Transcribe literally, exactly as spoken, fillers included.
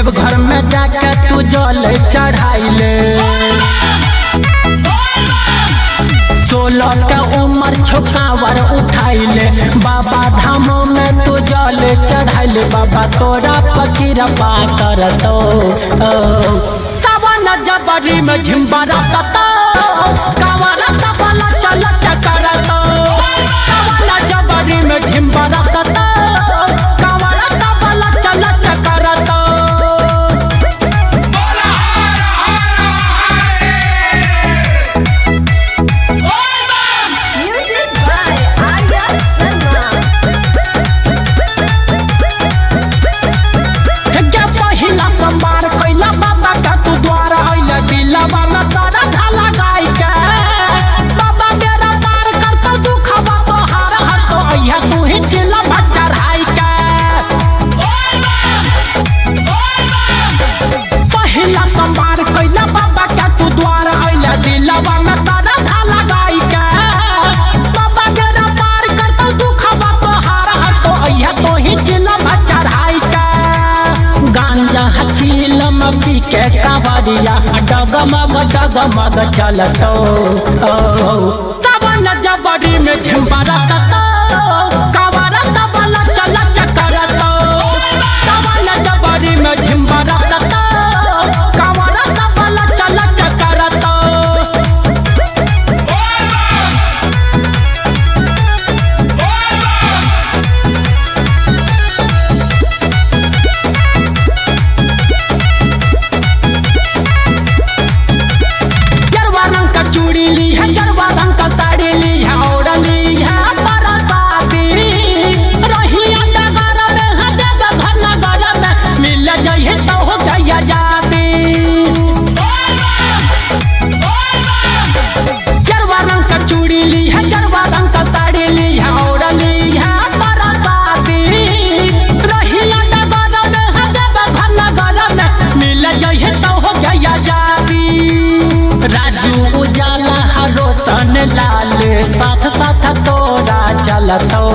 देवघर में जाके तू जल चढ़ाइले। सोलह के उम्र छुकावर उठाइले, बाबा धामों में तू जल चढ़ाइले। बाबा तोरा फकीर पा कर तो तवन जबरी में झिम्बरा तता कावरा तबला चल चकर तो तवन जबरी में झिम्बरा तता कावरा तबला चल चकर तो। के कावरिया डगमग डगमग चलतो तवन जबरी में झिम्बरा ततो कावरा तबला चल चकरतो तवन जबरी में झिम्बरा ततो कावरा तबला चल चकरतो। चूड़ी ली है गरबा रंग का साड़ी ली है और ली है बरसाती रही डगर में हजग घन घर में मिल जाइए तो हो गया जाती। गरबा रंग का चूड़ी ली है गरबा रंग का साड़ी ली है और ली है बरसाती रही डगर में हजग घन घर में मिल जाइए तो हो गया जाती। राजू उजाला हरो तन लाल साथ साथ तोरा चलतो